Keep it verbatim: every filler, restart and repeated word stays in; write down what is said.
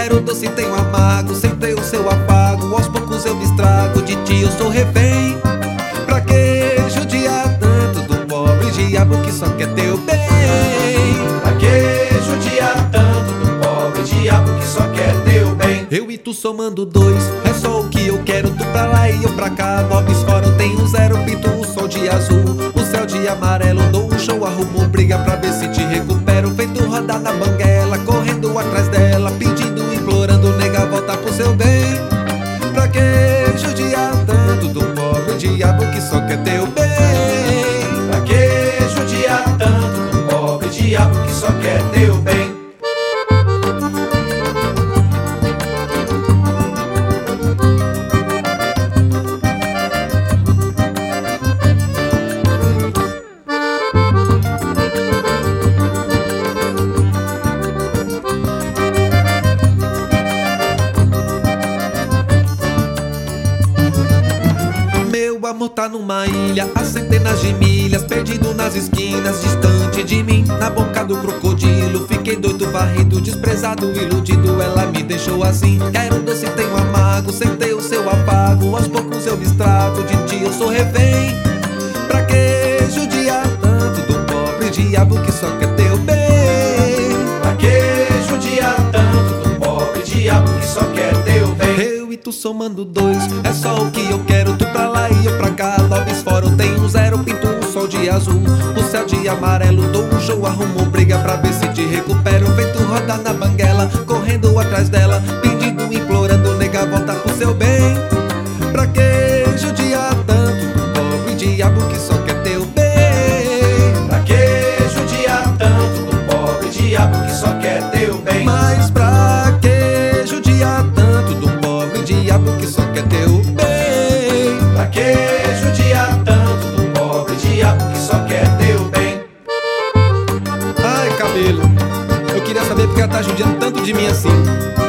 Quero doce, tenho amargo, sem ter o seu afago. Aos poucos eu me estrago, de ti eu sou refém. Pra que judiar tanto do pobre diabo que só quer teu bem? Pra que judiar tanto do pobre diabo que só quer teu bem? Eu e tu somando dois, é só o que eu quero. Tu pra lá e eu pra cá, nobres fora eu tenho zero. Pinto o sol de azul, o céu de amarelo. Dou um show, arrumo briga pra ver se te recupero. Feito rodar na banguela, correndo atrás dela, pedindo, implorando, nega, volta pro seu bem. Pra que judiar tanto do pobre diabo que só quer teu bem? Pra que judiar tanto do pobre diabo que só quer teu bem? Meu amor tá numa ilha, a centenas de milhas, perdido nas esquinas, distante de mim, na boca do crocodilo. Fiquei doido, varrido, desprezado, iludido, ela me deixou assim. Quero doce, tenho amargo, sem ter o seu afago. Aos poucos eu me estrago, de ti eu sou refém. Pra que judiar tanto do pobre diabo que só quer teu bem? Pra que judiar tanto do pobre diabo que só quer teu bem? Eu e tu somando dois, é só o que eu quero. Tu pra lá e eu pra cá, nobres fora eu tenho zero. Pinto o sol de azul, o céu de amarelo. Dou um show, arrumo briga pra ver se te recupero. Feito rodar na banguela, correndo atrás dela, pedindo, implorando, nega, volta pro seu bem. Pra que judiar tanto do pobre diabo que só quer teu bem? Pra que judiar tanto do pobre diabo que só quer teu bem? Mas pra que judiar tanto do pobre diabo que só quer teu bem? Pra que judiar tanto do pobre diabo que só quer teu bem? Ai, cabelo, eu queria saber porque ela tá judiando tanto de mim assim.